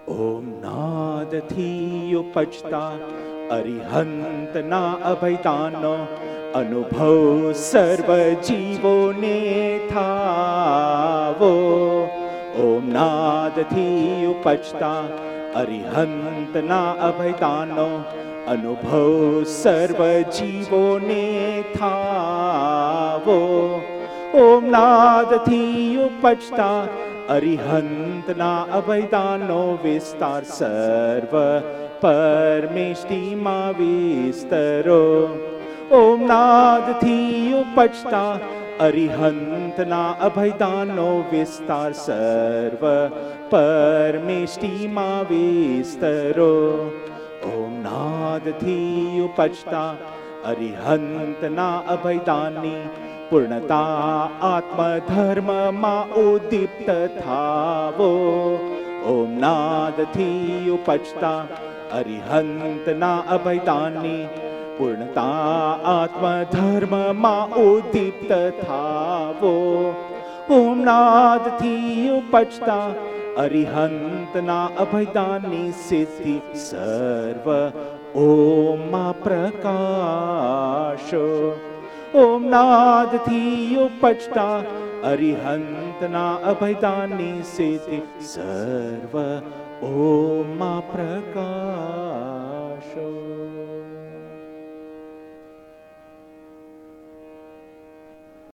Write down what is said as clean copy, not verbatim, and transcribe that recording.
ઓમ નાદથી ઉપજતા અરિહંતના અભયદાનનો અનુભવ સર્વ જીવોને થાવો. ઓમ નાદથી ઉપજતા અરિહંતના અભયદાનનો અનુભવ સર્વ જીવોને થાવો. ઓમ નાદથી ઉપજતા અરિહંતના અભયદાનનો વિસ્તાર સર્વ પરમેષ્ટિમાં વિસ્તરો. ઓમ નાદથી ઉપજતા અરિહંતના અભયદાનનો વિસ્તાર સર્વ પરમેષ્ટિમાં વિસ્તરો. ઓમ નાદથી ઉપજતા અરિહંતના અભયદાનની પૂર્ણતા આત્મધર્મમાં ઉદ્દીપ્ત થાવો. ઓમ નાદથી ઉપજતા અરિહંતના અભયદાનની પૂર્ણતા આત્મધર્મમાં ઉદ્દીપ્ત થાવો. ઓમ નાદથી ઉપજતા અરિહંતના અભયદાનની સિદ્ધિ સર્વ ઓમમાં પ્રકાશો. ઓમ નાદથી ઉપજતા અરિહંતના અભયદાનની સિદ્ધિ સર્વ ઓમમાં પ્રકાશો.